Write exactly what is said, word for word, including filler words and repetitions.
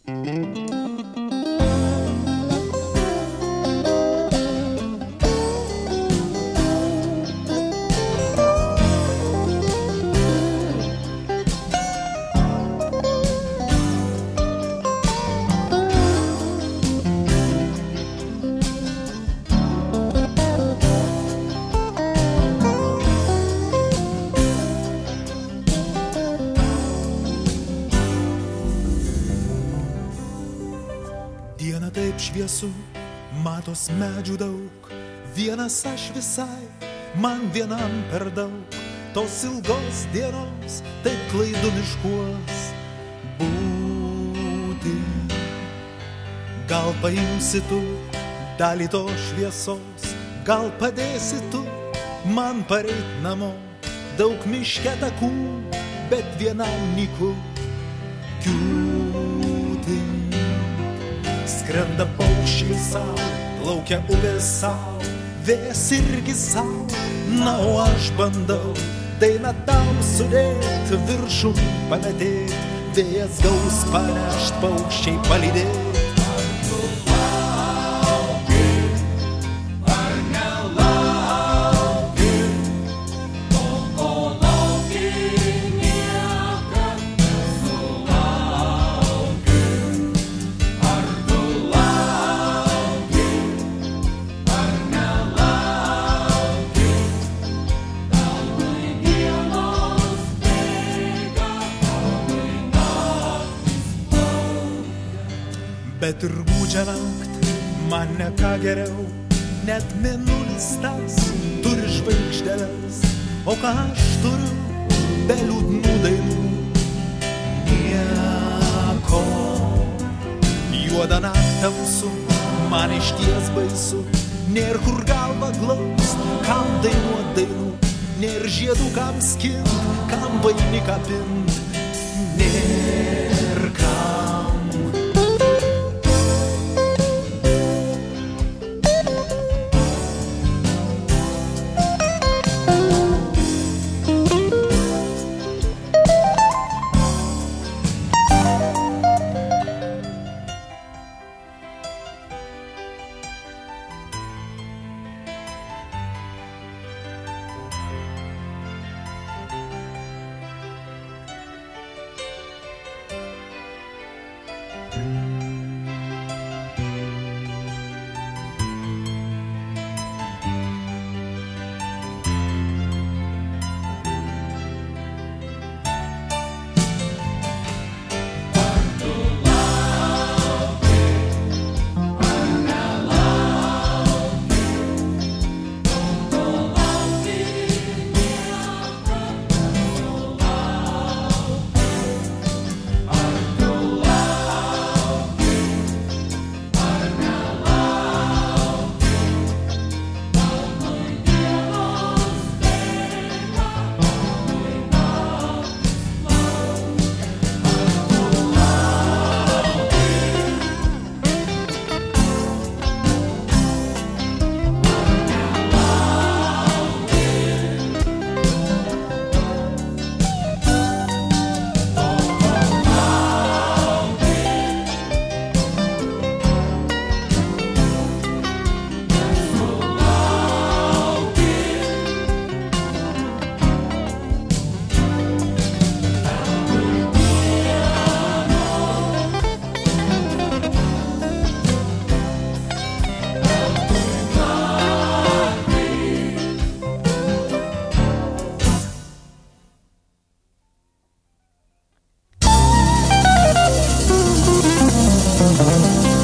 Šviesu, matos medžių daug, vienas aš visai, man vienam per daug, tos ilgos dienos, taip klaidu miškuos būti. Gal paimsi tu dalį to šviesos, gal padėsi tu man pareit namo, daug miške takų, bet vienam nyku kiūti. Skrenda paukščiai sau, plaukia upės sau, vėjas irgi sau, na o aš bandau dainą tau sudėt, viršum pametėt, vėjas gaus panešt, paukščiai palydėt. Bet ir gūdžią naktį man ne ką geriau, net mėnulis tas turi žvaigždeles, o ką aš turiu be liūdnų dainų? Nieko. Juodą naktį tamsu, man išties baisu, nėr kur galva glaust, kam dainuot dainų, nėr žiedų kam skint, kam vainiką pint, nėr kam. Thank you.